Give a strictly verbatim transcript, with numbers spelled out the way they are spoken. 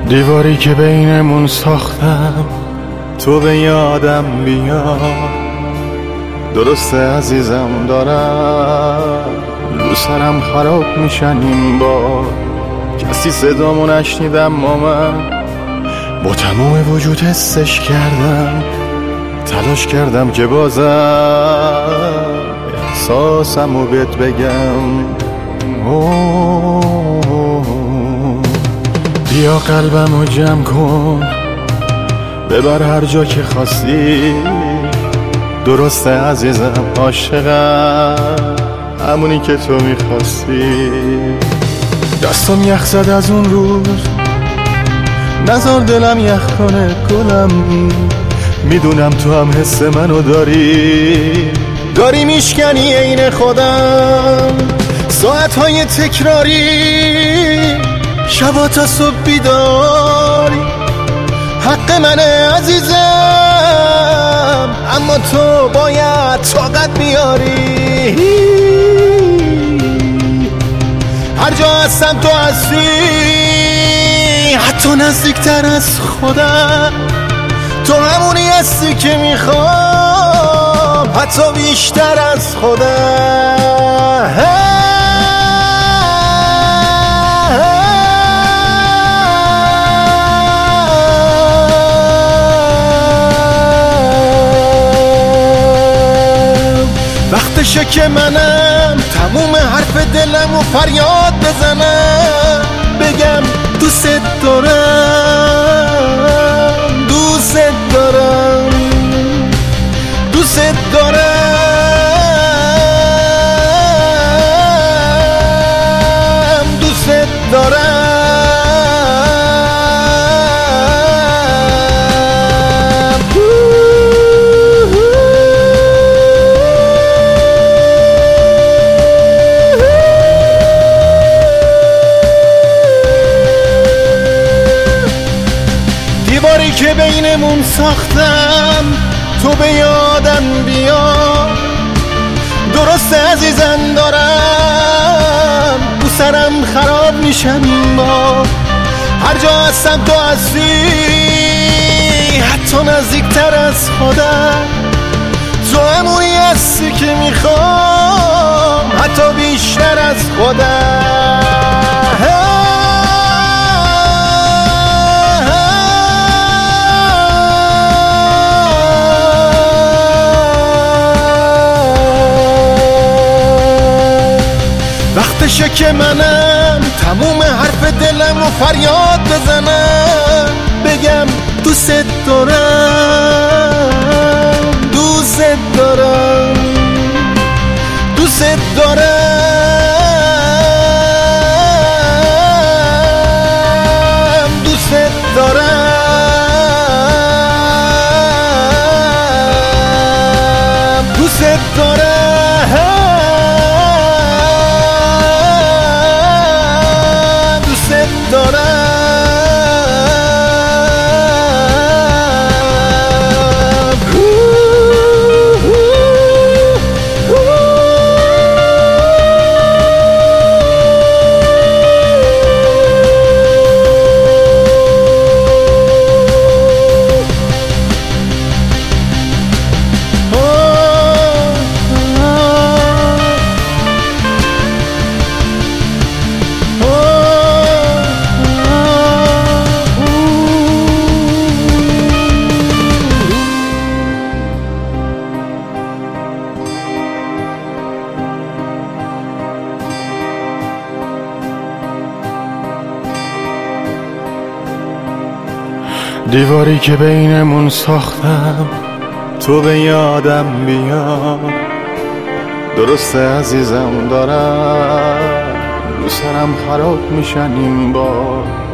دیواری که بینمون ساختم تو به یادم بیار. درسته عزیزم دارم رو سرم خراب میشن این بار. کسی صدامو نشنیدم ما من با تمام وجود حسش کردم. تلاش کردم که بازم احساسمو بهت بگم. اوه بیا قلبمو جمع کن ببر هر جا که خواستی. درسته عزیزم عاشقم همونی که تو میخواستی. دستم یخ زد از اون روز نزار دلم یخ کنه گلم. میدونم تو هم حس منو داری داری میشکنی عین خودم. ساعتهای تکراری شبا تا صبح بیداری حق منه عزیزم اما تو باید طاقت بیاری. هر جا هستم تو هستی حتی نزدیکتر از خودم. تو همونی هستی که میخوام حتی بیشتر از خودم. وقتشه که منم تموم حرف دلم و فریاد بزنم بگم دوست دارم دوست دارم دوست دارم دوست دارم. دیواری که بینمون ساختم تو به یادم بیار. درسته عزیزم دارم رو سرم خراب میشم این بار. هر جا هستم تو هستی حتی نزدیکتر از خودم. تو همونی هستی که میخوام حتی بیشتر از خودم. وقتشه که منم تموم حرف دلم و فریاد بزنم بگم دوست دارم دوست دارم دوست دارم دوست دارم دوست دارم دیواری که بینمون ساختم تو به یادم بیار. درسته عزیزم دارم رو سرم خراب میشن این بار.